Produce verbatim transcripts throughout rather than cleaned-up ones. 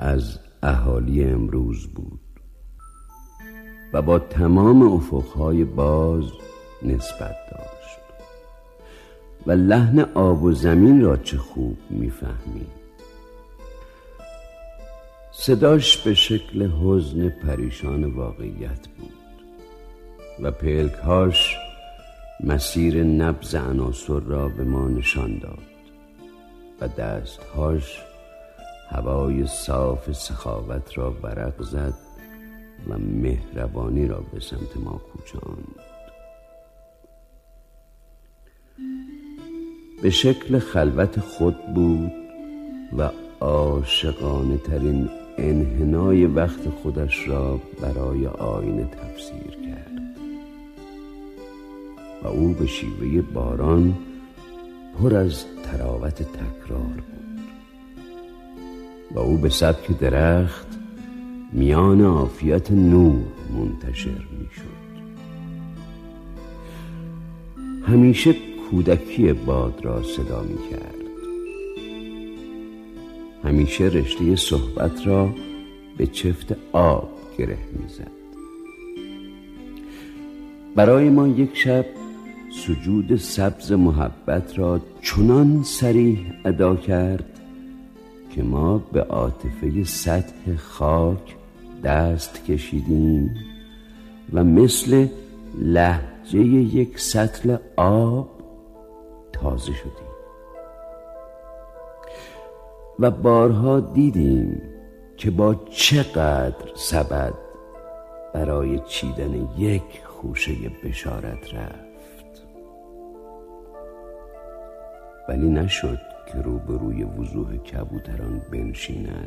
از اهالی امروز بود و با تمام افقهای باز نسبت داشت و لحن آب و زمین را چه خوب میفهمید. صداش به شکل حزن پریشان واقعیت بود و پلکهاش مسیر نبض عناصر را به ما نشان داد و دستهاش هوای صاف سخاوت را ورق زد و مهربانی را به سمت ما کوچاند. به شکل خلوت خود بود و عاشقانه ترین انحنای وقت خودش را برای آینه تفسیر کرد و او به شیوه باران پر از تراوت تکرار بود و او به سبک درخت میان عافیت نور منتشر می شد. همیشه کودکی باد را صدا می کرد. همیشه رشته صحبت را به چفت آب گره می زد. برای ما یک شب سجود سبز محبت را چنان صریح ادا کرد که ما به عاطفه سطح خاک دست کشیدیم و مثل لهجه یک سطل آب تازه شدیم و بارها دیدیم که با چقدر سبد برای چیدن یک خوشه بشارت رفت، ولی نشد که روبروی وضوح کبوتران بنشیند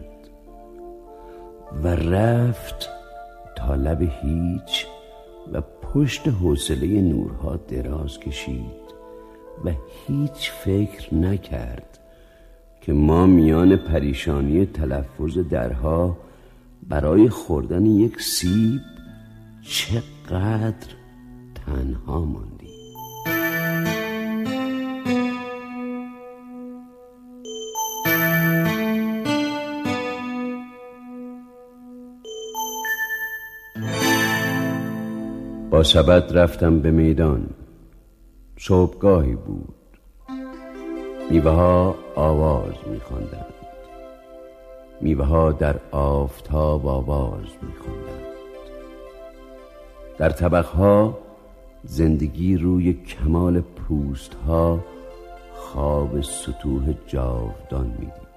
و رفت تا لب هیچ و پشت حوصله نورها دراز کشید و هیچ فکر نکرد که ما میان پریشانی تلفظ درها برای خوردن یک سیب چقدر تنها ماندیم. با سبد رفتم به میدان. صبحگاهی بود. میوه ها آواز می‌خواندند. میوه ها در آفتاب آواز می‌خواندند. در طبقها زندگی روی کمال پوست ها خواب سطوح جاودان می‌دید.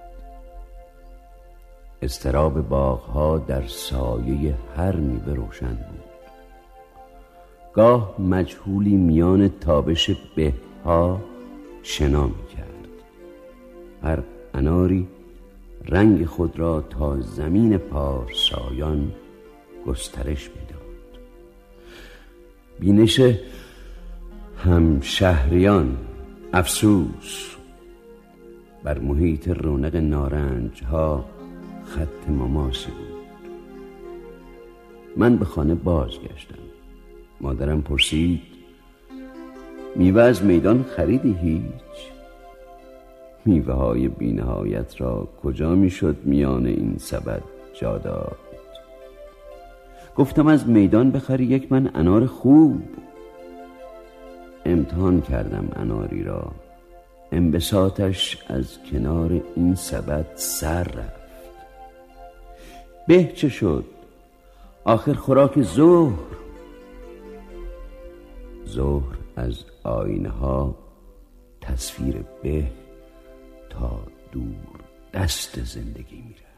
اضطراب باغ‌ها در سایه هر میوه روشن بود. گاه مجهولی میان تابش به‌ها شنا می‌کرد. هر اناری رنگ خود را تا زمین پارسایان گسترش می‌داد. بینش همشهریان افسوس بر محیط رونق نارنج ها خط مماسی بود. من به خانه بازگشتم. مادرم پرسید میوه از میدان خریدی؟ هیچ. میوه های بی نهایت را کجا میشد میان این سبد جا داد؟ گفتم از میدان بخری یک من انار خوب. امتحان کردم اناری را. انبساطش از کنار این سبد سر رفت. به چه شد؟ آخر خوراک ظهر. ظهر از آینه ها تصویر به تا دور دست زندگی میره.